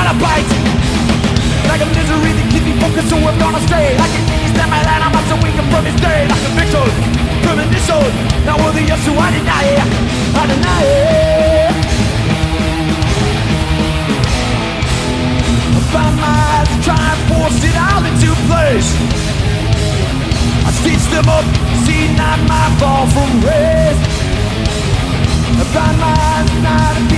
a bite. Like a misery that keeps me focused, so I'm gonna stay. Like a king, stand my line, I'm about to wake up from his day. Like a fiction, premonition, not worthy of, so I deny it. I deny it. I find my eyes, try and force it all into place. I stitch them up, see not my fall from grace. I find my eyes, not